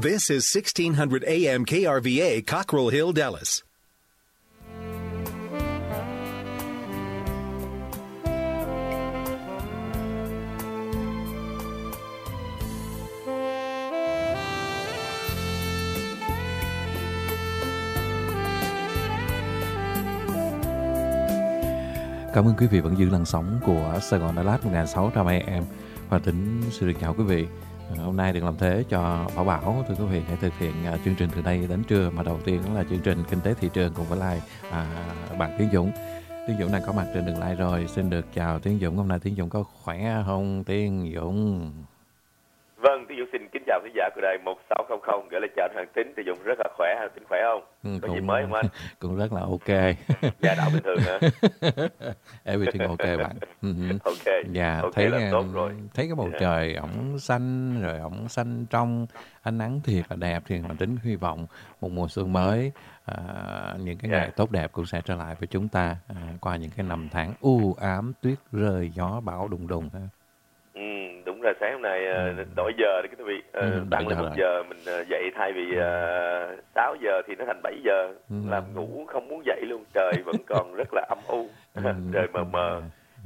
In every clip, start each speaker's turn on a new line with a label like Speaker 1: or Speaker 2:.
Speaker 1: This is 1600 AM KRVA, Cockrell Hill, Dallas.
Speaker 2: Cảm ơn quý vị vẫn giữ làn sóng của Sài Gòn Đà Lạt 1600 AM. Và Tính xin được chào quý vị. Hôm nay được làm thế cho Bảo thưa quý vị để thực hiện chương trình từ đây đến trưa, mà đầu tiên đó là chương trình Kinh tế thị trường cùng với bạn Tiến Dũng. Tiến Dũng đang có mặt trên đường live rồi. Xin được chào Tiến Dũng. Hôm nay Tiến Dũng có khỏe không Tiến Dũng?
Speaker 3: Vâng, Tiến Dũng xin kính chào khán giả của đài 1600, gửi lời chào Hoàng Tính. Tiến Dũng rất là khỏe, Tính khỏe không? Có gì mới không anh?
Speaker 2: Cũng rất là ok.
Speaker 3: Dạ, đạo bình thường hả?
Speaker 2: Everything ok bạn.
Speaker 3: Ok.
Speaker 2: Dạ,
Speaker 3: okay,
Speaker 2: thấy
Speaker 3: tốt rồi.
Speaker 2: Thấy cái bầu trời ổng xanh, rồi ổng xanh trong, ánh nắng thiệt là đẹp, thì Hoàng Tính hy vọng một mùa xuân mới, những cái ngày tốt đẹp cũng sẽ trở lại với chúng ta qua những cái năm tháng u ám, tuyết rơi, gió bão đùng đùng ha.
Speaker 3: Đúng rồi, sáng hôm nay đổi giờ đấy quý vị, tăng lên 1 giờ, mình dậy thay vì 6 giờ thì nó thành 7 giờ, làm ngủ không muốn dậy luôn, trời vẫn còn rất là âm u, trời mờ mờ,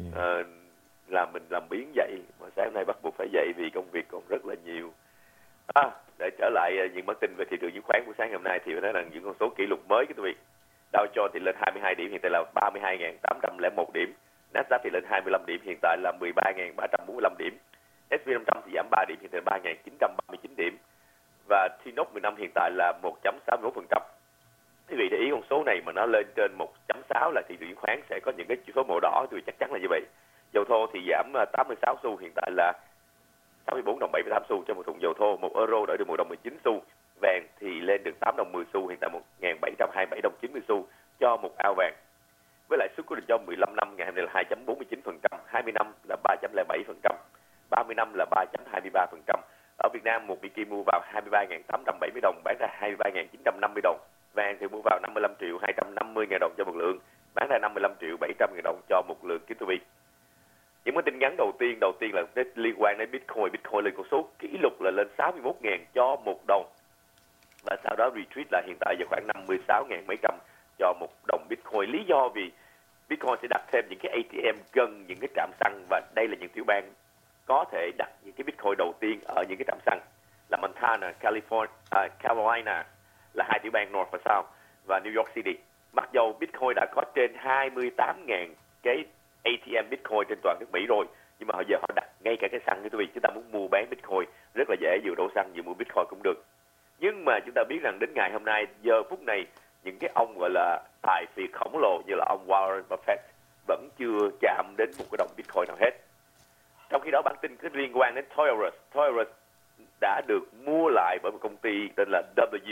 Speaker 3: làm mình làm biếng dậy, mà sáng hôm nay bắt buộc phải dậy vì công việc còn rất là nhiều. Để trở lại những bản tin về thị trường chứng khoán của sáng hôm nay thì phải nói rằng những con số kỷ lục mới quý vị. Dow Jones thì lên 22 điểm, hiện tại là 32.801 điểm. Nasdaq thì lên 25 điểm, hiện tại là 13.345 điểm. S&P 500 thì giảm 3 điểm, hiện tại là 3.939 điểm. Và T-Note 15 hiện tại là 1.61%. Quý vị để ý con số này mà nó lên trên 1.6 là thị trường chứng khoán sẽ có những cái chỉ số màu đỏ, thì chắc chắn là như vậy. Dầu thô thì giảm 86 xu, hiện tại là 64 đồng 78 xu cho một thùng dầu thô. 1 euro đổi được 1 đồng 19 xu. Vàng thì lên được 8 đồng 10 xu, hiện tại 1.727 đồng 90 xu cho một ao vàng. Với lãi suất của Dow 15 năm ngày hôm nay là 2.49%, 20 năm là 3.07%, 30 năm là 3.23%. Ở Việt Nam, một Mỹ Kim mua vào 23.870 đồng, bán ra 23.950 đồng. Vàng thì mua vào 55.250.000 đồng cho một lượng, bán ra 55.700.000 đồng cho một lượng kính thưa quý vị. Những cái tin nhắn đầu tiên là liên quan đến Bitcoin. Bitcoin lên con số kỷ lục là lên 61.000 cho một đồng. Và sau đó retreat là hiện tại giờ khoảng 56.000 mấy trăm cho một đồng Bitcoin. Lý do vì Bitcoin sẽ đặt thêm những cái ATM gần những cái trạm xăng, và đây là những tiểu bang có thể đặt những cái Bitcoin đầu tiên ở những cái trạm xăng là Montana, Carolina là hai tiểu bang North và South, và New York City. Mặc dầu Bitcoin đã có trên 28.000 cái ATM Bitcoin trên toàn nước Mỹ rồi, nhưng mà giờ họ đặt ngay cả cái xăng. Quý vị, chúng ta muốn mua bán Bitcoin rất là dễ, vừa đổ xăng vừa mua Bitcoin cũng được. Nhưng mà chúng ta biết rằng đến ngày hôm nay, giờ phút này, những cái ông gọi là tài phiệt khổng lồ như là ông Warren Buffett vẫn chưa chạm đến một cái đồng Bitcoin nào hết. Trong khi đó, bản tin có liên quan đến Toys R Us. Toys R Us đã được mua lại bởi một công ty tên là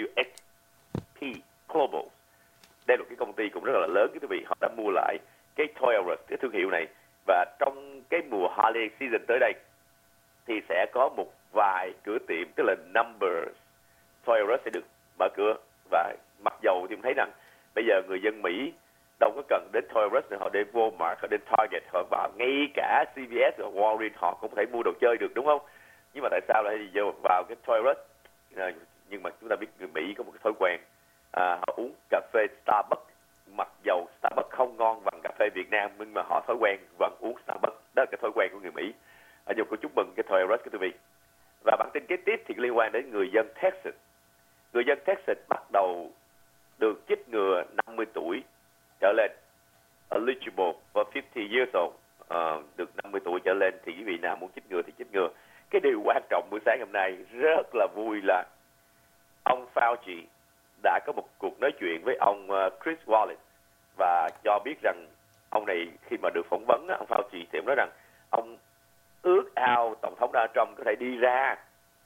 Speaker 3: WSP Global. Đây là một cái công ty cũng rất là lớn, quý vị. Họ đã mua lại cái Toys R Us, cái thương hiệu này. Và trong cái mùa holiday season tới đây thì sẽ có một vài cửa tiệm, tức là Numbers Toys R Us sẽ được mở cửa. Và mặc dầu thì em thấy rằng bây giờ người dân Mỹ đâu có cần đến Toys R Us nữa, họ đến Walmart, họ đến Target, họ vào ngay cả CVS và Walgreens họ cũng có thể mua đồ chơi được, đúng không? Nhưng mà tại sao lại giờ vào cái Toys R Us? Nhưng mà chúng ta biết người Mỹ có một cái thói quen, họ uống cà phê Starbucks, mặc dầu Starbucks không ngon bằng cà phê Việt Nam, nhưng mà họ thói quen vẫn uống Starbucks. Đó là cái thói quen của người Mỹ. Dù cô chúc mừng cái Toys R Us của quý vị. Và bản tin kế tiếp thì liên quan đến người dân Texas. Người dân Texas bắt đầu được chích ngừa 50 tuổi trở lên, eligible for 50 years old, được 50 tuổi trở lên thì quý vị nào muốn chích ngừa thì chích ngừa. Cái điều quan trọng buổi sáng hôm nay rất là vui là ông Fauci đã có một cuộc nói chuyện với ông Chris Wallace và cho biết rằng ông này khi mà được phỏng vấn, ông Fauci thì ông nói rằng ông ước ao Tổng thống Donald Trump có thể đi ra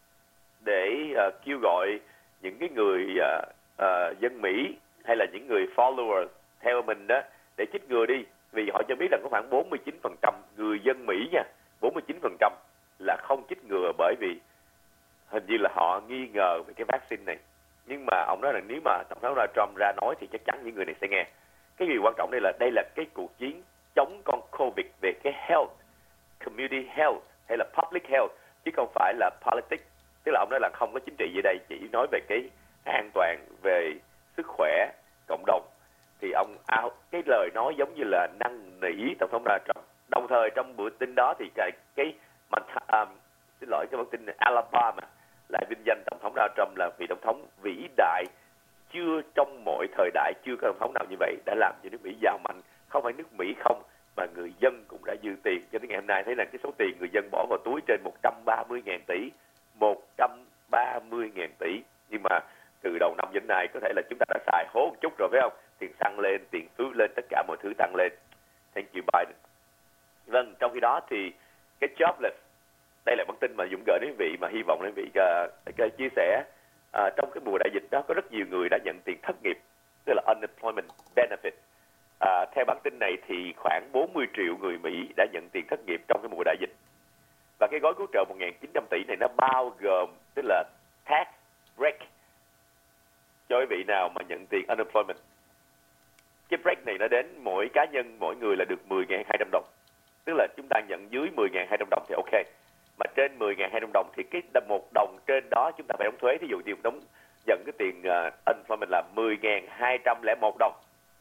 Speaker 3: để kêu gọi những cái người dân Mỹ hay là những người followers theo mình đó để chích ngừa đi, vì họ cho biết rằng có khoảng 49% người dân Mỹ nha, 49% là không chích ngừa bởi vì hình như là họ nghi ngờ về cái vaccine này. Nhưng mà ông nói là nếu mà Tổng thống Donald Trump ra nói thì chắc chắn những người này sẽ nghe. Cái điều quan trọng đây là cái cuộc chiến chống con COVID về cái health, community health hay là public health, chứ không phải là politics. Tức là ông nói là không có chính trị gì đây, chỉ nói về cái an toàn, về sức khỏe cộng đồng. Thì ông cái lời nói giống như là năn nỉ tổng thống Donald Trump. Đồng thời trong bữa tin đó thì xin lỗi, cái bản tin Alabama lại vinh danh tổng thống Donald Trump là vị tổng thống vĩ đại, chưa trong mọi thời đại chưa có tổng thống nào như vậy, đã làm cho nước Mỹ giàu mạnh. Không phải nước Mỹ không, mà người dân cũng đã dư tiền. Cho đến ngày hôm nay thấy là cái số tiền người dân bỏ vào túi trên 130.000 tỷ, 130.000 tỷ. Nhưng mà từ đầu năm đến nay có thể là chúng ta đã xài hố một chút rồi, phải không? Tiền xăng lên, tiền phú lên, tất cả mọi thứ tăng lên. Thank you Biden. Vâng, trong khi đó thì cái jobless, đây là bản tin mà Dũng gửi đến quý vị, mà hy vọng quý vị chia sẻ. Trong cái mùa đại dịch đó có rất nhiều người đã nhận tiền thất nghiệp, tức là unemployment benefit. Theo bản tin này thì khoảng 40 triệu người Mỹ đã nhận tiền thất nghiệp trong cái mùa đại dịch. Và cái gói cứu trợ 1.900 tỷ này nó bao gồm, tức là tax break cho quý vị nào mà nhận tiền unemployment. Cái break này nó đến mỗi cá nhân, mỗi người là được 10.200 đồng. Tức là chúng ta nhận dưới 10.200 đồng thì ok. Mà trên 10.200 đồng thì cái 1 đồng trên đó chúng ta phải đóng thuế. Thí dụ như nhận cái tiền unemployment là 10.201 đồng.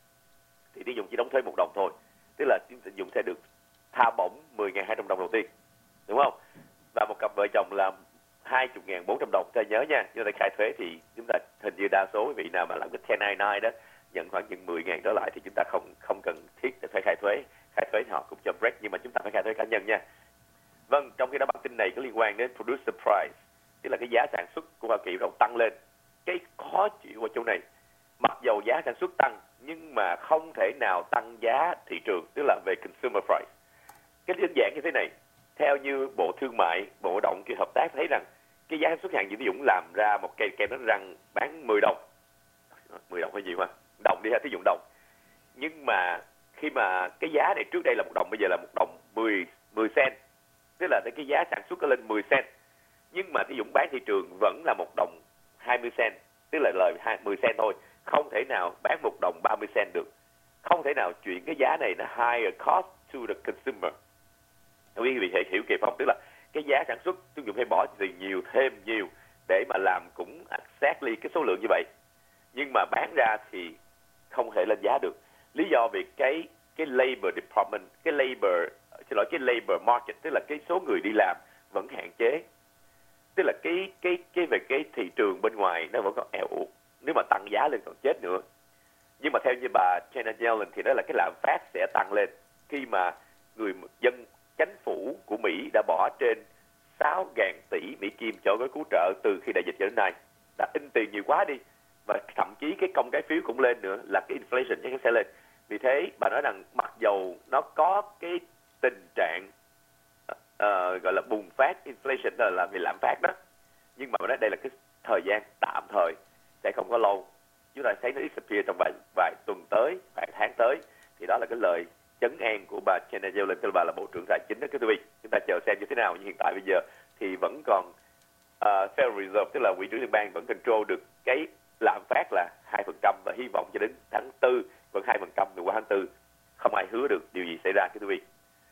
Speaker 3: Thì tiêu dùng chỉ đóng thuế 1 đồng thôi. Tức là chúng ta dùng sẽ được tha bổng 10.200 đồng đầu tiên. Đúng không? Và một cặp vợ chồng là 20.400 đồng. Ta nhớ nha, chúng ta khai thuế thì chúng ta hình như đa số quý vị nào mà làm cái 1099 đó, nhận khoảng chừng 10.000 đó lại thì chúng ta không cần thiết để phải khai thuế. Khai thuế thì họ cũng cho break, nhưng mà chúng ta phải khai thuế cá nhân nha. Vâng, trong khi đó bản tin này có liên quan đến producer price, tức là cái giá sản xuất của Hoa Kỳ đang tăng lên. Cái khó chịu ở chỗ này, mặc dầu giá sản xuất tăng nhưng mà không thể nào tăng giá thị trường, tức là về consumer price. Cái đơn giản như thế này, theo như Bộ Thương mại, Bộ Động Kỳ Hợp tác thấy rằng cái giá sản xuất hàng Dũng Dũng làm ra một cây kem đánh răng bán 10 đồng. 10 đồng hay gì mà? Đồng đi ha, thí dụ đồng. Nhưng mà khi mà cái giá này trước đây là 1 đồng, bây giờ là 1 đồng 10 cent. Tức là cái giá sản xuất có lên 10 cent. Nhưng mà thí dụ bán thị trường vẫn là 1 đồng 20 cent. Tức là lời 10 cent thôi. Không thể nào bán 1 đồng 30 cent được. Không thể nào chuyển cái giá này nó higher cost to the consumer. Quý vị hiểu kịp không? Tức là cái giá sản xuất chúng ta phải bỏ tiền nhiều, thêm nhiều để mà làm cũng exactly cái số lượng như vậy. Nhưng mà bán ra thì không thể lên giá được. Lý do vì cái labor department, cái labor market, tức là cái số người đi làm vẫn hạn chế. Tức là về cái thị trường bên ngoài nó vẫn còn eo uột. Nếu mà tăng giá lên còn chết nữa. Nhưng mà theo như bà Janet Yellen thì đó là cái lạm phát sẽ tăng lên khi mà người dân, chính phủ của Mỹ đã bỏ trên 6.000 tỷ Mỹ Kim cho gói cứu trợ từ khi đại dịch đến nay. Đã in tiền nhiều quá đi. Và thậm chí cái công trái phiếu cũng lên nữa, là cái inflation chắc chắn sẽ lên. Vì thế bà nói rằng mặc dầu nó có cái tình trạng gọi là bùng phát inflation, là vì lạm phát đó, nhưng mà bà nói đây là cái thời gian tạm thời, sẽ không có lâu. Chúng ta thấy nó disappear trong vài tuần tới, vài tháng tới. Thì đó là cái lời trấn an của bà Janet Yellen, tức là bà là Bộ trưởng Tài chính đó, quý vị. Chúng ta chờ xem như thế nào. Nhưng hiện tại bây giờ thì vẫn còn Federal Reserve, tức là quỹ trưởng liên bang vẫn control được cái lạm phát là 2%, và hy vọng cho đến tháng 4 vẫn 2% từ qua tháng 4. Không ai hứa được điều gì xảy ra, quý vị.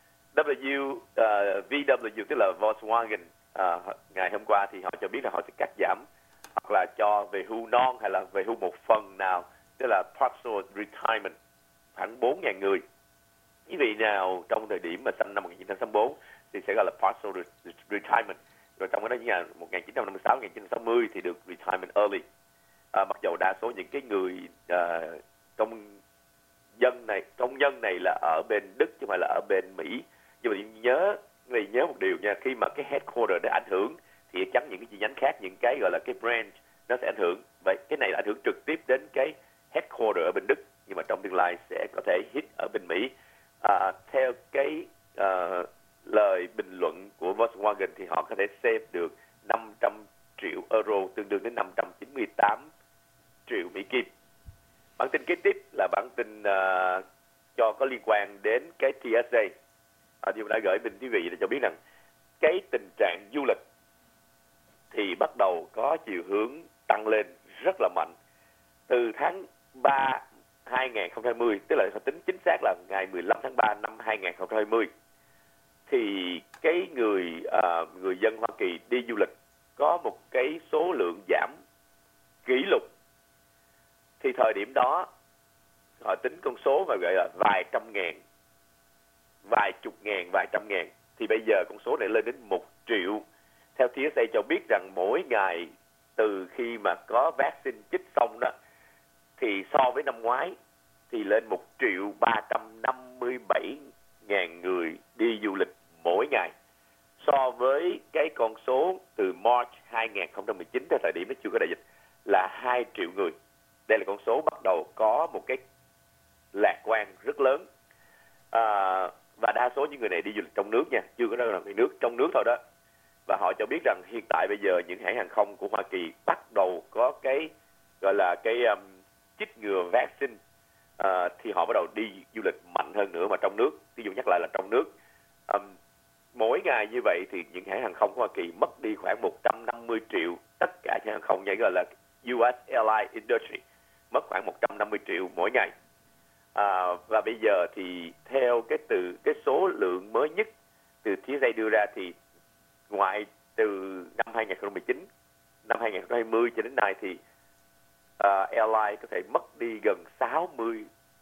Speaker 3: VW tức là Volkswagen, ngày hôm qua thì họ cho biết là họ sẽ cắt giảm hoặc là cho về hưu non hay là về hưu một phần nào, tức là partial retirement, khoảng 4.000 người. Quý vị nào trong thời điểm mà sinh năm 1964 thì sẽ gọi là partial retirement. Rồi trong cái đó là 1956, 1960 thì được retirement early. Mặc dầu đa số những cái người công nhân này là ở bên Đức chứ không phải là ở bên Mỹ. Nhưng mà nhớ một điều nha, khi mà cái headquarter đã ảnh hưởng thì chắc chắn những cái chi nhánh khác, những cái gọi là cái branch nó sẽ ảnh hưởng. Vậy cái này là ảnh hưởng trực tiếp đến cái headquarter ở bên Đức, nhưng mà trong tương lai sẽ có thể hit ở bên Mỹ. Theo cái lời bình luận của Volkswagen thì họ có thể save được 500 triệu euro, tương đương đến 598 triệu Mỹ Kim. Bản tin kế tiếp là bản tin cho có liên quan đến cái TSA. Như đã gửi bên quý vị để cho biết rằng cái tình trạng du lịch thì bắt đầu có chiều hướng tăng lên rất là mạnh. Từ tháng 3 2020, tức là tính chính xác là ngày 15 tháng 3 năm 2020, thì cái người dân Hoa Kỳ đi du lịch có một cái số lượng giảm kỷ lục, thì thời điểm đó họ tính con số mà gọi là vài trăm ngàn, vài chục ngàn, vài trăm ngàn, thì bây giờ con số này lên đến 1 triệu. Theo TSA cho biết rằng mỗi ngày từ khi mà có vaccine chích xong đó, thì so với năm ngoái thì lên 1.357.000 người đi du lịch mỗi ngày, so với cái con số từ March 2019 tới thời điểm nó chưa có đại dịch là 2 triệu người. Đây là con số bắt đầu có một cái lạc quan rất lớn. Và đa số những người này đi du lịch trong nước nha, chưa có ra nước, trong nước thôi đó. Và họ cho biết rằng hiện tại bây giờ những hãng hàng không của Hoa Kỳ bắt đầu có cái gọi là cái chích ngừa vaccine, thì họ bắt đầu đi du lịch mạnh hơn nữa mà trong nước. Ví dụ nhắc lại là trong nước, mỗi ngày như vậy thì những hãng hàng không của Hoa Kỳ mất đi khoảng 150 triệu, tất cả những hàng không như gọi là US Airline Industry mất khoảng 150 triệu mỗi ngày. Và bây giờ thì theo cái số lượng mới nhất từ TSA đưa ra thì ngoại từ năm 2019, năm 2020 cho đến nay thì airline có thể mất đi gần 60,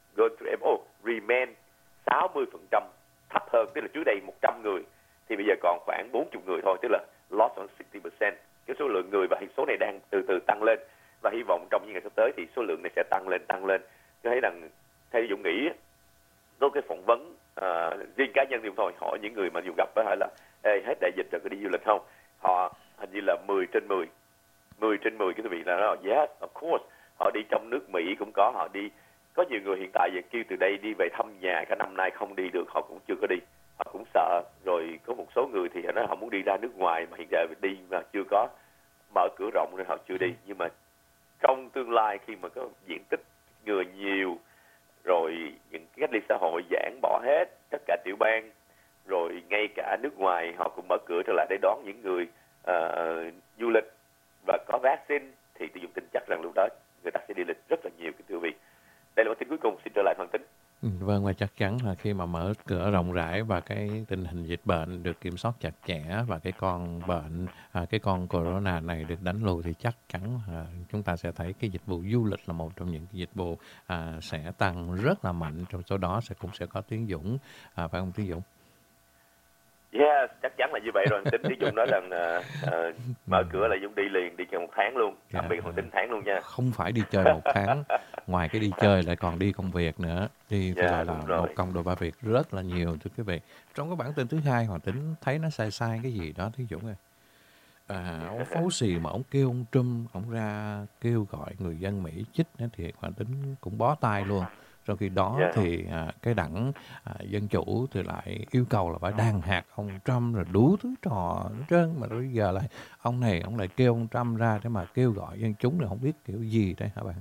Speaker 3: remain 60% thấp hơn, tức là trước đây 100 người thì bây giờ còn khoảng 40 người thôi, tức là lost on 60%. Cái số lượng người và số này đang từ từ tăng lên, và hy vọng trong những ngày sắp tới thì số lượng này sẽ tăng lên. Tôi thấy rằng theo Dũng nghĩ có cái phỏng vấn riêng cá nhân thì thôi, hỏi những người mà dù gặp hỏi là hết đại dịch rồi có đi du lịch không, họ hình như là 10 trên 10 cái quý vị là nói yes of course. Họ đi trong nước Mỹ cũng có, họ đi, có nhiều người hiện tại giờ kêu từ đây đi về thăm nhà cả năm nay không đi được, họ cũng chưa có đi, họ cũng sợ. Rồi có một số người thì họ nói họ muốn đi ra nước ngoài mà hiện giờ đi mà chưa có mở cửa rộng nên họ chưa đi. Nhưng mà trong tương lai khi mà có diện tích người nhiều rồi, những cách ly xã hội giãn bỏ hết tất cả tiểu bang, rồi ngay cả nước ngoài họ cũng mở cửa trở lại để đón những người du lịch và có vaccine, thì tôi tin chắc rằng lúc đó người ta sẽ đi lịch rất là nhiều. Cái thưa vị, đây là một tin cuối cùng, xin trở lại Hoàng Tính.
Speaker 2: Vâng, và chắc chắn là khi mà mở cửa rộng rãi và cái tình hình dịch bệnh được kiểm soát chặt chẽ và cái con bệnh, cái con corona này được đánh lùi, thì chắc chắn chúng ta sẽ thấy cái dịch vụ du lịch là một trong những cái dịch vụ sẽ tăng rất là mạnh. Trong số đó cũng sẽ có Tiến Dũng, phải không Tiến Dũng?
Speaker 3: Yes, chắc chắn là như vậy rồi. Tính Tiến Dũng nói rằng mở cửa là Dũng đi liền, đi trong 1 tháng luôn, đặc biệt Hoàng Tính tháng luôn nha.
Speaker 2: Không phải đi chơi 1 tháng, ngoài cái đi chơi lại còn đi công việc nữa, đi phải gọi là một công đôi ba việc rất là nhiều thưa quý vị. Trong cái bản tin thứ hai, Hoàng Tính thấy nó sai cái gì đó Tiến Dũng ơi. Ông Fauci mà ông kêu ông Trump ông ra kêu gọi người dân Mỹ chích thì Hoàng Tính cũng bó tay luôn. Trong khi đó thì cái đảng Dân Chủ thì lại yêu cầu là phải đàn hạt ông Trump, rồi đủ thứ trò hết trơn. Mà bây giờ lại ông này ông lại kêu ông Trump ra để mà kêu gọi dân chúng, là không biết kiểu gì đây hả bạn?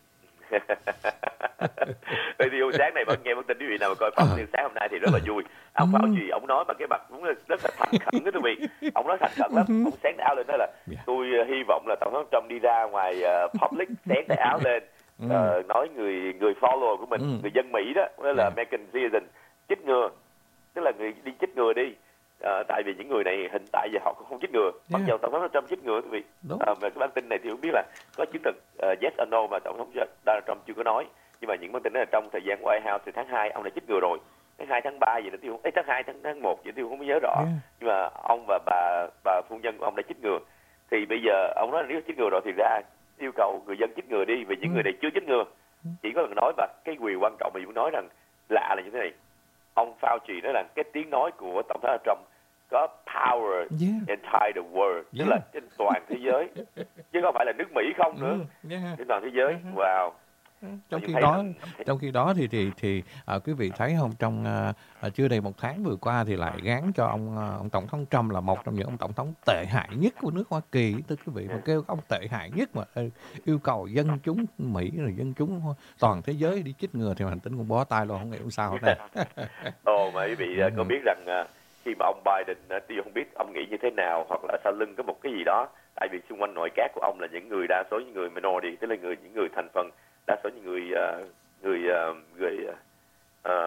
Speaker 3: Vậy thì sáng nay vẫn nghe bản tin, quý vị nào mà coi Fox News sáng hôm nay thì rất là vui. Ông Fauci ông nói bằng cái mặt cũng rất là thành khẩn đó quý vị. Ông nói thành khẩn lắm. Ông xén áo lên nói là tôi hy vọng là tổng thống Trump đi ra ngoài public xén cái áo lên, nói người follow của mình, người dân Mỹ đó, đó là American citizen, chích ngừa, tức là người đi chích ngừa đi. Tại vì những người này hiện tại giờ họ cũng không chích ngừa, mặc dù tổng thống Trump chích ngừa quý vị. Và cái bản tin này thì không biết là có chứng thực yes or no mà tổng thống Donald Trump chưa có nói. Nhưng mà những bản tin đó là trong thời gian White House thì tháng 2 ông đã chích ngừa rồi, tháng 2 tháng 3 gì đó tiêu, tháng 2 tháng 1 gì đó tiêu không nhớ rõ. Nhưng mà ông và bà phu nhân của ông đã chích ngừa. Thì bây giờ ông nói là nếu chích ngừa rồi thì ra yêu cầu người dân chích ngừa đi, vì những người này chưa chích ngừa. Chỉ có lần nói, và cái điều quan trọng mà Dũng nói rằng lạ là như thế này. Ông Fauci nói là cái tiếng nói của tổng thống Trump có power entire the world, tức là trên toàn thế giới, chứ không phải là nước Mỹ không nữa, trên toàn thế giới. Wow.
Speaker 2: Trong khi đó thì quý vị thấy không, trong chưa đầy 1 tháng vừa qua thì lại gán cho ông tổng thống Trump là một trong những ông tổng thống tệ hại nhất của nước Hoa Kỳ, thưa quý vị, mà kêu ông tệ hại nhất mà yêu cầu dân chúng Mỹ rồi dân chúng toàn thế giới đi chích ngừa, thì Hành Tính cũng bó tay luôn, không hiểu sao hết.
Speaker 3: Mà quý vị có biết rằng khi mà ông Biden, tôi không biết ông nghĩ như thế nào, hoặc là sau lưng có một cái gì đó, tại vì xung quanh nội các của ông là những người đa số những người minority, tức là những người thành phần đa số những người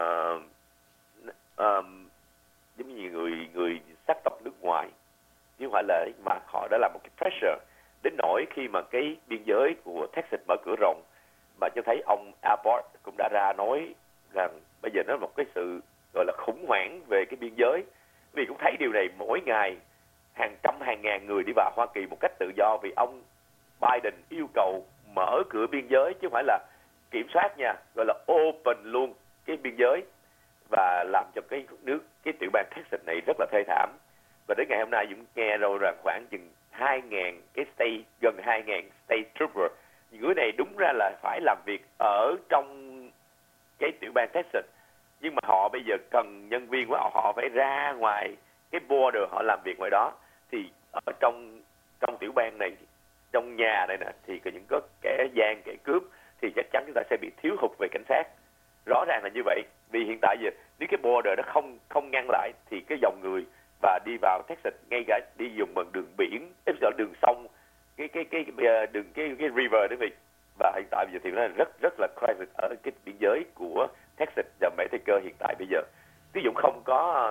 Speaker 3: giống như người sắc tộc nước ngoài, chứ không phải là, mà họ đã làm một cái pressure đến nỗi khi mà cái biên giới của Texas mở cửa rộng, mà cho thấy ông Abbott cũng đã ra nói rằng bây giờ nó là một cái sự gọi là khủng hoảng về cái biên giới. Vì cũng thấy điều này mỗi ngày hàng trăm hàng ngàn người đi vào Hoa Kỳ một cách tự do, vì ông Biden yêu cầu mở cửa biên giới chứ không phải là kiểm soát nha, gọi là open luôn cái biên giới, và làm cho cái tiểu bang Texas này rất là thê thảm. Và đến ngày hôm nay cũng nghe rồi rằng khoảng chừng 2.000 cái state, gần 2.000 state trooper, những người này đúng ra là phải làm việc ở trong cái tiểu bang Texas, nhưng mà họ bây giờ cần nhân viên của họ phải ra ngoài cái border họ làm việc ngoài đó. Thì ở trong tiểu bang này, trong nhà này nè, thì có những kẻ gian, kẻ cướp, thì chắc chắn chúng ta sẽ bị thiếu hụt về cảnh sát. Rõ ràng là như vậy, vì hiện tại giờ nếu cái border nó không ngăn lại thì cái dòng người và đi vào Texas, ngay cả đi dùng bằng đường biển, đường sông, cái river đó vị. Và hiện tại bây giờ thì nó rất là crisis ở cái biên giới của Texas và Mexico hiện tại bây giờ. Ví dụ không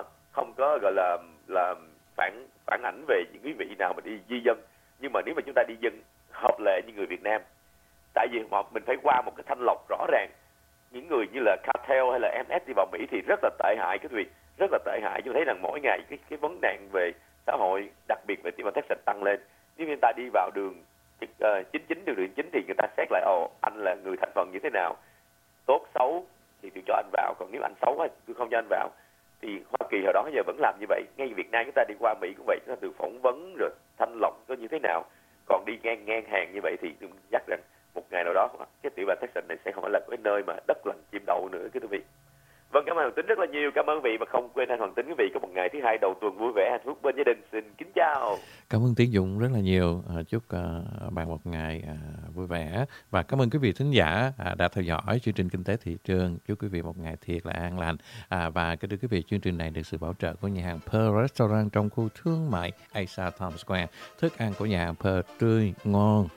Speaker 3: có gọi là phản ảnh về những quý vị nào mà đi di dân, nhưng mà nếu mà chúng ta đi dân hợp lệ như người Việt Nam, tại vì mình phải qua một cái thanh lọc rõ ràng. Những người như là cartel hay là MS đi vào Mỹ thì rất là tệ hại, cái việc rất là tệ hại. Chúng thấy rằng mỗi ngày cái vấn nạn về xã hội, đặc biệt về tiểu bang Texas tăng lên. Nếu người ta đi vào đường 99, đường 9 thì người ta xét lại, anh là người thành phần như thế nào, tốt xấu thì tôi cho anh vào, còn nếu anh xấu tôi không cho anh vào. Thì Hoa Kỳ hồi đó giờ vẫn làm như vậy. Ngay Việt Nam chúng ta đi qua Mỹ cũng vậy, chúng ta được phỏng vấn rồi thanh lọc có như thế nào. Còn đi ngang hàng như vậy thì tôi chắc rằng một ngày nào đó cái tiểu bang Texas này sẽ không phải là cái nơi mà đất lành chim đậu nữa, quý vị. Vâng, cảm ơn Hoàng Tính rất là nhiều. Cảm ơn vị, và không quên anh Hoàng Tính quý vị có một ngày thứ hai đầu tuần vui vẻ hạnh phúc bên gia đình. Xin kính chào.
Speaker 2: Cảm ơn Tiến Dũng rất là nhiều. Chúc bạn một ngày vui vẻ, và cảm ơn quý vị thính giả đã theo dõi chương trình Kinh tế Thị trường. Chúc quý vị một ngày thiệt là an lành. Và kính thưa quý vị, chương trình này được sự bảo trợ của nhà hàng Pearl Restaurant trong khu thương mại Asia Times Square. Thức ăn của nhà hàng Pearl tươi ngon,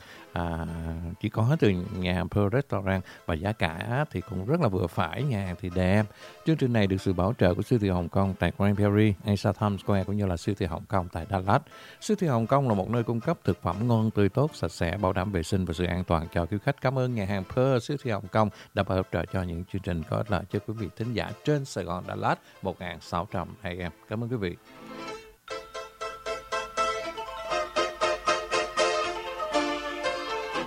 Speaker 2: chỉ có từ nhà hàng Pearl Restaurant, và giá cả thì cũng rất là vừa phải, nhà hàng thì đẹp. Chương trình này được sự bảo trợ của siêu thị Hồng Kông tại Grand Prairie, Asia Times Square, cũng như là siêu thị Hồng Kông tại Dallas. Siêu thị Hồng Kông là một nơi cung cấp thực phẩm ngon, tươi tốt, sạch sẽ, bảo đảm vệ sinh và sự an toàn cho quý khách. Cảm ơn nhà hàng Pearl, siêu thị Hồng Kông đã bảo trợ cho những chương trình có ích lợi cho quý vị thính giả trên Sài Gòn Dallas 1600 AM. Cảm ơn quý vị.